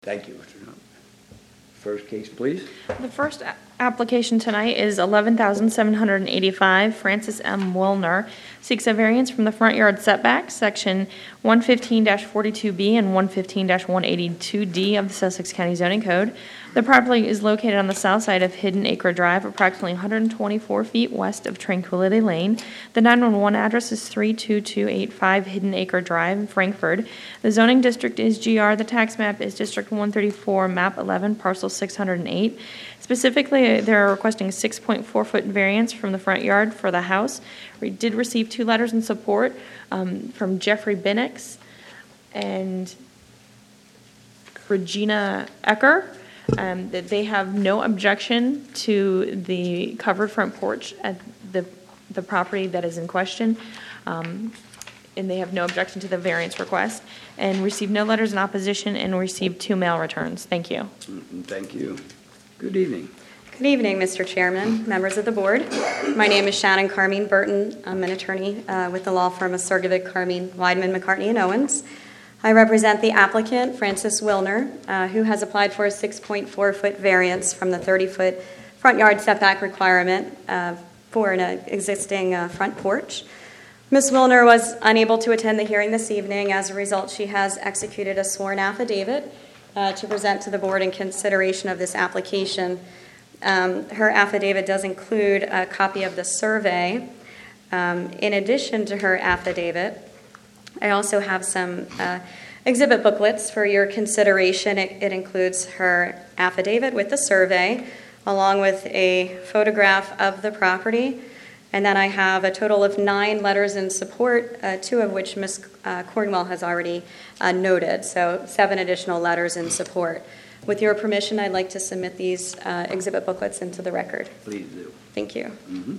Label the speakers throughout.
Speaker 1: Thank you, Mr. Nutt. First case, please.
Speaker 2: The first application tonight is 11,785. Francis M. Wilner seeks a variance from the front yard setback, section 115-42B and 115-182D of the Sussex County Zoning Code. The property is located on the south side of Hidden Acre Drive, approximately 124 feet west of Tranquility Lane. The 911 address is 32285 Hidden Acre Drive in Frankfort. The zoning district is GR. The tax map is District 134, map 11, parcel 608. Specifically, they're requesting a 6.4-foot variance from the front yard for the house. We did receive 2 letters in support from Jeffrey Binnix and Regina Ecker. That they have no objection to the covered front porch at the property that is in question, and they have no objection to the variance request, and received no letters in opposition, and received 2 mail returns. Thank you.
Speaker 1: Thank you. Good evening.
Speaker 3: Good evening, Mr. Chairman, members of the board. My name is Shannon Carmine Burton. I'm an attorney with the law firm of Sergevic, Carmine, Weidman, McCartney, and Owens. I represent the applicant, Francis Wilner, who has applied for a 6.4-foot variance from the 30-foot front yard setback requirement for an existing front porch. Ms. Wilner was unable to attend the hearing this evening. As a result, she has executed a sworn affidavit to present to the board in consideration of this application. Her affidavit does include a copy of the survey. In addition to her affidavit, I also have some exhibit booklets for your consideration. It includes her affidavit with the survey, along with a photograph of the property. And then I have a total of 9 letters in support, 2 of which Ms. Cornwell has already noted, so 7 additional letters in support. With your permission, I'd like to submit these exhibit booklets into the record.
Speaker 1: Please do.
Speaker 3: Thank you.
Speaker 1: Mm-hmm.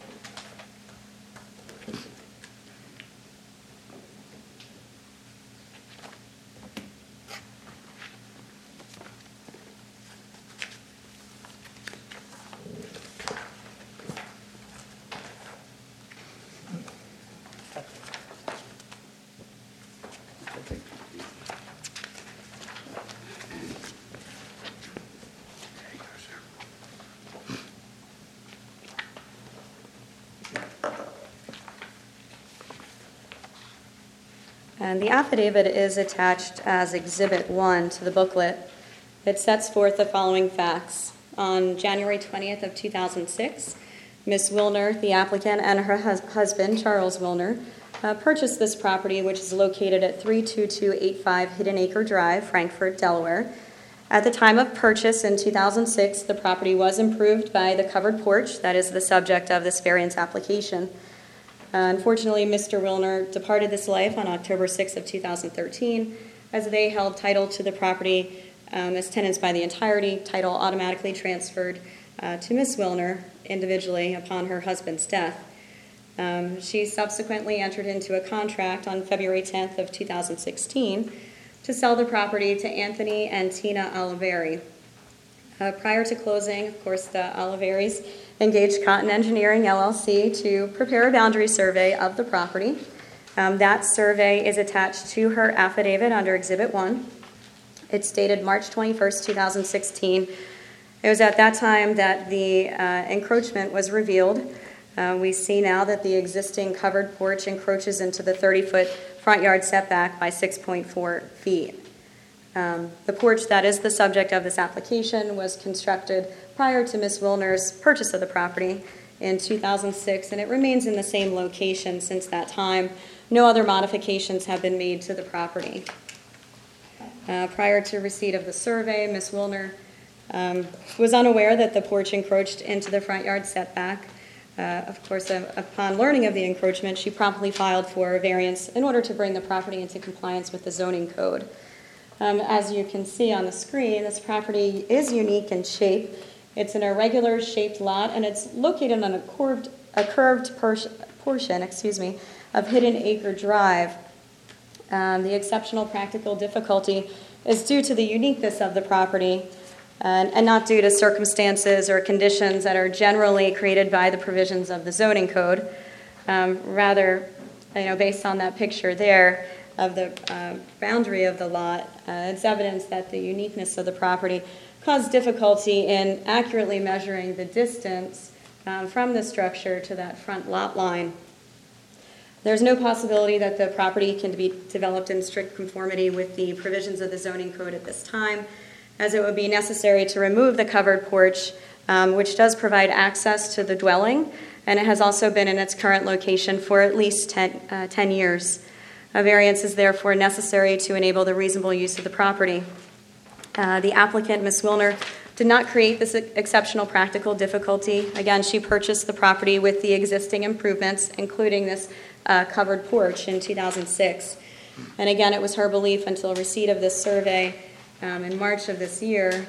Speaker 3: And the affidavit is attached as Exhibit 1 to the booklet. It sets forth the following facts. On January 20th of 2006, Ms. Wilner, the applicant, and her husband, Charles Wilner, purchased this property, which is located at 32285 Hidden Acre Drive, Frankfort, Delaware. At the time of purchase in 2006, the property was improved by the covered porch that is the subject of this variance application. Unfortunately, Mr. Wilner departed this life on October 6th of 2013, as they held title to the property as tenants by the entirety. Title automatically transferred to Ms. Wilner individually upon her husband's death. She subsequently entered into a contract on February 10th of 2016 to sell the property to Anthony and Tina Oliveri. Prior to closing, of course, the Oliveris engaged Cotton Engineering LLC to prepare a boundary survey of the property. That survey is attached to her affidavit under Exhibit 1. It's dated March 21st, 2016. It was at that time that the encroachment was revealed. We see now that the existing covered porch encroaches into the 30-foot front yard setback by 6.4 feet. The porch that is the subject of this application was constructed prior to Ms. Wilner's purchase of the property in 2006, and it remains in the same location since that time. No other modifications have been made to the property. Prior to receipt of the survey, Ms. Wilner was unaware that the porch encroached into the front yard setback. Of course, upon learning of the encroachment, she promptly filed for a variance in order to bring the property into compliance with the zoning code. As you can see on the screen, this property is unique in shape. It's an irregular shaped lot, and it's located on a curved portion of Hidden Acre Drive. The exceptional practical difficulty is due to the uniqueness of the property and not due to circumstances or conditions that are generally created by the provisions of the zoning code. Rather, based on that picture there, of the boundary of the lot, it's evidence that the uniqueness of the property caused difficulty in accurately measuring the distance from the structure to that front lot line. There's no possibility that the property can be developed in strict conformity with the provisions of the zoning code at this time, as it would be necessary to remove the covered porch, which does provide access to the dwelling, and it has also been in its current location for at least 10 years. A variance is therefore necessary to enable the reasonable use of the property. The applicant, Ms. Wilner, did not create this exceptional practical difficulty. Again, she purchased the property with the existing improvements, including this covered porch in 2006. And again, it was her belief until receipt of this survey in March of this year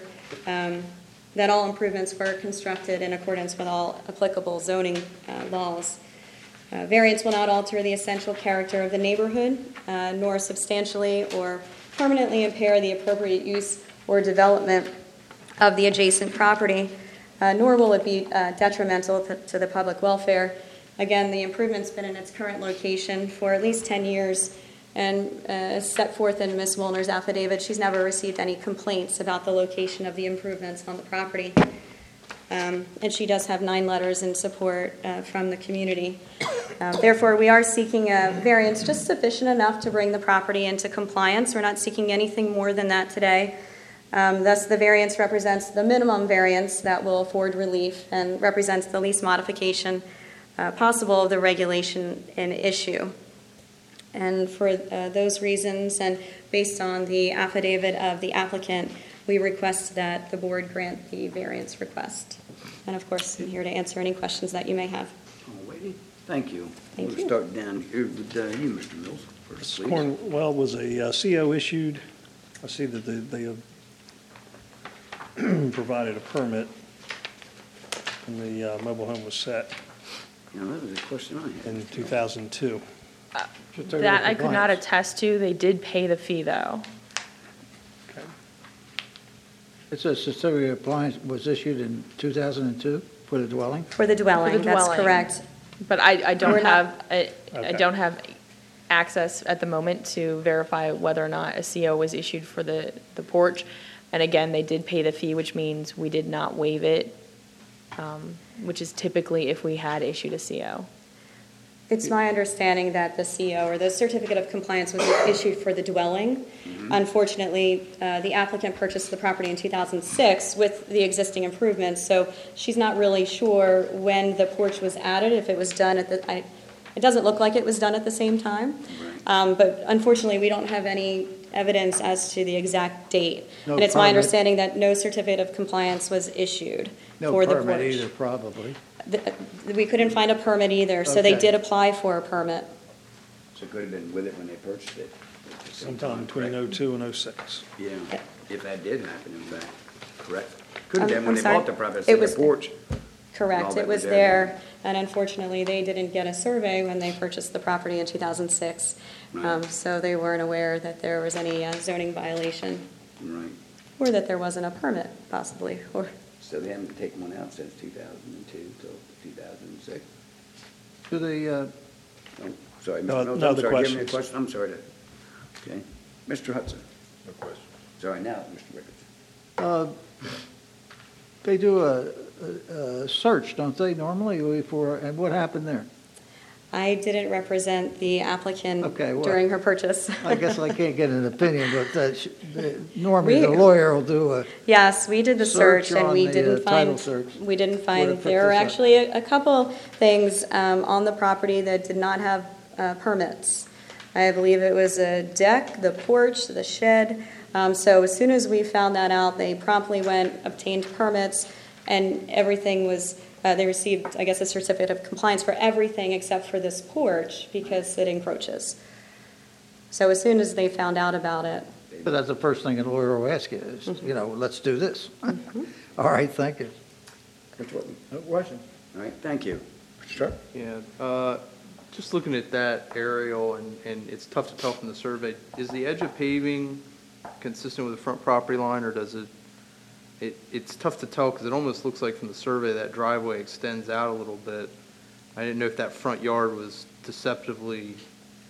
Speaker 3: that all improvements were constructed in accordance with all applicable zoning laws. Variance will not alter the essential character of the neighborhood, nor substantially or permanently impair the appropriate use or development of the adjacent property, nor will it be detrimental to the public welfare. Again, the improvement's been in its current location for at least 10 years, and as set forth in Ms. Wilner's affidavit, she's never received any complaints about the location of the improvements on the property. And she does have 9 letters in support from the community. Therefore, we are seeking a variance just sufficient enough to bring the property into compliance. We're not seeking anything more than that today. Thus, the variance represents the minimum variance that will afford relief and represents the least modification possible of the regulation in issue. And for those reasons, and based on the affidavit of the applicant, we request that the board grant the variance request. And of course, I'm here to answer any questions that you may have.
Speaker 1: Alrighty, thank you.
Speaker 3: Thank
Speaker 1: We'll
Speaker 3: you.
Speaker 1: start down here with you, Mr. Mills, first, please.
Speaker 4: Cornwell was a CO issued. I see that they have provided a permit, and the mobile home was set
Speaker 1: Now, that was a question I had.
Speaker 4: in 2002.
Speaker 2: That I could not attest to. They did pay the fee, though.
Speaker 4: Okay.
Speaker 5: It says certificate of compliance was issued in 2002 for the dwelling?
Speaker 3: For the dwelling, that's
Speaker 2: dwelling.
Speaker 3: correct.
Speaker 2: But I don't
Speaker 3: We're not-
Speaker 2: have, I
Speaker 4: Okay.
Speaker 2: don't have access at the moment to verify whether or not a CO was issued for the porch. And again, they did pay the fee, which means we did not waive it, which is typically if we had issued a CO.
Speaker 3: It's my understanding that the CO, or the certificate of compliance, was issued for the dwelling. Unfortunately, the applicant purchased the property in 2006 with the existing improvements, so she's not really sure when the porch was added, if it was done at the, it doesn't look like it was done at the same time. But unfortunately, we don't have any evidence as to the exact date.
Speaker 5: No
Speaker 3: And it's my
Speaker 5: permit.
Speaker 3: understanding that no certificate of compliance was issued
Speaker 5: No
Speaker 3: for the
Speaker 5: permit
Speaker 3: porch.
Speaker 5: either, probably.
Speaker 3: We couldn't find a permit either, so they
Speaker 5: Okay.
Speaker 3: did apply for a permit.
Speaker 1: So it could have been with it when they purchased it? at the same
Speaker 4: Sometime
Speaker 1: time,
Speaker 4: between
Speaker 1: correct?
Speaker 4: 02 and 06.
Speaker 1: Yeah, if that did happen, in fact, correct? Could have been
Speaker 3: I'm
Speaker 1: when they
Speaker 3: sorry?
Speaker 1: bought the property,
Speaker 3: It
Speaker 1: see the
Speaker 3: was-
Speaker 1: porch.
Speaker 3: Correct,
Speaker 1: All
Speaker 3: it
Speaker 1: that
Speaker 3: was
Speaker 1: was there
Speaker 3: there, and unfortunately, they didn't get a survey when they purchased the property in 2006.
Speaker 1: Right.
Speaker 3: So they weren't aware that there was any zoning violation,
Speaker 1: Right,
Speaker 3: or that there wasn't a permit, possibly, or,
Speaker 1: so they haven't taken one out since 2002 till 2006?
Speaker 5: To the,
Speaker 1: Oh, sorry,
Speaker 4: No-
Speaker 1: Mr. Mills,
Speaker 4: no
Speaker 1: I'm
Speaker 4: other
Speaker 1: sorry, give me a
Speaker 4: questions.
Speaker 1: question, I'm sorry to, okay. Mr. Hudson?
Speaker 6: No question.
Speaker 1: Sorry, now, Mr. Ricketts.
Speaker 5: they do a search, don't they, normally, for, and what happened there?
Speaker 3: I didn't represent the applicant
Speaker 5: Okay, well-
Speaker 3: during her purchase.
Speaker 5: I guess I can't get an opinion, but normally the
Speaker 3: We-
Speaker 5: lawyer will do a,
Speaker 3: Yes, we did the search,
Speaker 5: Search
Speaker 3: and
Speaker 5: on
Speaker 3: we
Speaker 5: the,
Speaker 3: didn't
Speaker 5: title
Speaker 3: find,
Speaker 5: search.
Speaker 3: we didn't
Speaker 5: Where
Speaker 3: find,
Speaker 5: to put
Speaker 3: there were
Speaker 5: this up.
Speaker 3: actually a couple things on the property that did not have permits. I believe it was a deck, the porch, the shed. So as soon as we found that out, they promptly went, obtained permits, and everything was, they received, I guess, a certificate of compliance for everything except for this porch because it encroaches. So as soon as they found out about it,
Speaker 5: but that's the first thing a lawyer will ask you is, let's do this. All right, thank you.
Speaker 1: Mr. Whitman?
Speaker 5: No question.
Speaker 1: All right, thank you. Mr. Sharp?
Speaker 6: Yeah, just looking at that aerial, and it's tough to tell from the survey, is the edge of paving consistent with the front property line, or does it's tough to tell because it almost looks like from the survey that driveway extends out a little bit. I didn't know if that front yard was deceptively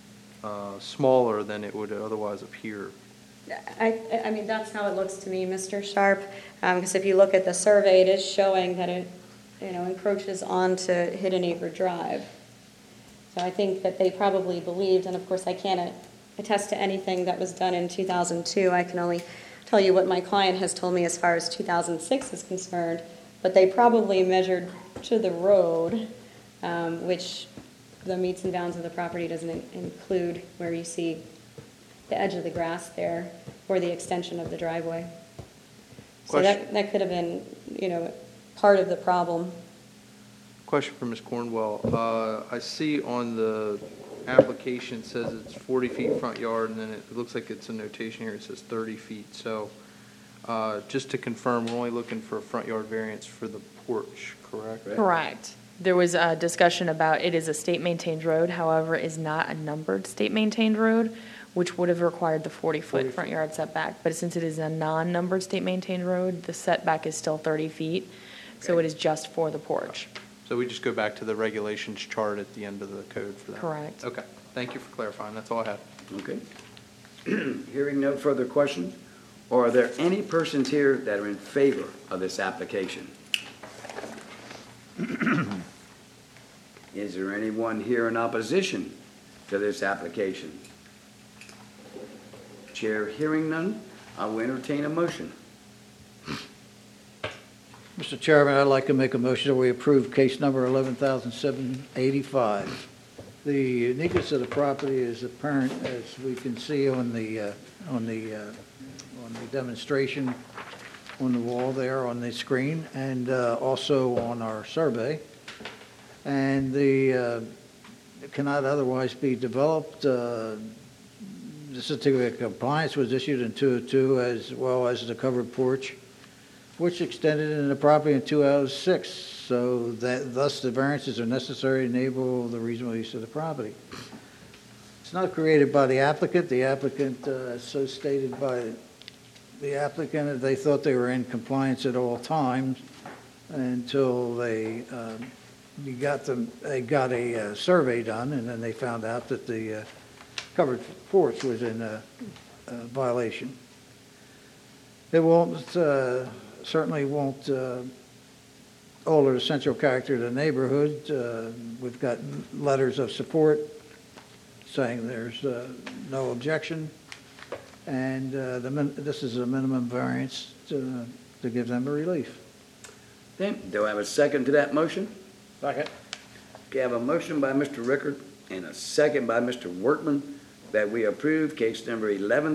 Speaker 6: smaller than it would otherwise appear.
Speaker 3: I mean, that's how it looks to me, Mr. Sharp, because if you look at the survey, it is showing that it, encroaches onto Hidden Acre Drive. So I think that they probably believed, and of course I can't attest to anything that was done in 2002. I can only tell you what my client has told me as far as 2006 is concerned, but they probably measured to the road, which the meets and bounds of the property doesn't include where you see the edge of the grass there, or the extension of the driveway. So that could have been, part of the problem.
Speaker 6: Question for Ms. Cornwell. I see on the application it says it's 40 feet front yard, and then it looks like it's a notation here, it says 30 feet. So just to confirm, we're only looking for a front yard variance for the porch, correct?
Speaker 2: Correct. There was a discussion about it is a state-maintained road, however, is not a numbered state-maintained road, which would have required the 40-foot front yard setback. But since it is a non-numbered state-maintained road, the setback is still 30 feet, so it is just for the porch.
Speaker 6: So we just go back to the regulations chart at the end of the code for that?
Speaker 2: Correct.
Speaker 6: Okay. Thank you for clarifying. That's all I have.
Speaker 1: Okay. Hearing no further questions, or are there any persons here that are in favor of this application? Is there anyone here in opposition to this application? Chair hearing none, I will entertain a motion.
Speaker 5: Mr. Chairman, I'd like to make a motion that we approve case number 11,785. The uniqueness of the property is apparent, as we can see on the demonstration on the wall there on the screen, and also on our survey. And it cannot otherwise be developed. The certificate of compliance was issued in 2002, as well as the covered porch, which extended into the property in 2006. So thus the variances are necessary to enable the reasonable use of the property. It's not created by the applicant. The applicant, so stated by the applicant, they thought they were in compliance at all times until they got a survey done, and then they found out that the covered porch was in a violation. It certainly won't alter the central character of the neighborhood. We've got letters of support saying there's no objection, and this is a minimum variance to give them a relief.
Speaker 1: Okay, do I have a second to that motion?
Speaker 5: Second.
Speaker 1: Okay, I have a motion by Mr. Rickard and a second by Mr. Workman that we approve case number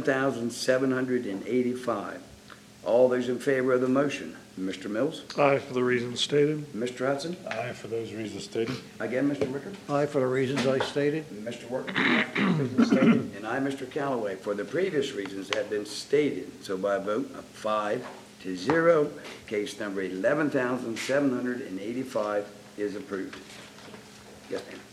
Speaker 1: 11,785. All those in favor of the motion? Mr. Mills?
Speaker 4: Aye for the reasons stated.
Speaker 1: Mr. Hudson?
Speaker 7: Aye for those reasons stated.
Speaker 1: Again, Mr. Rickard?
Speaker 5: Aye for the reasons I stated.
Speaker 1: Mr. Workman? And I, Mr. Callaway, for the previous reasons that have been stated. So by a vote of 5-0, case number 11,785 is approved. Yes, ma'am.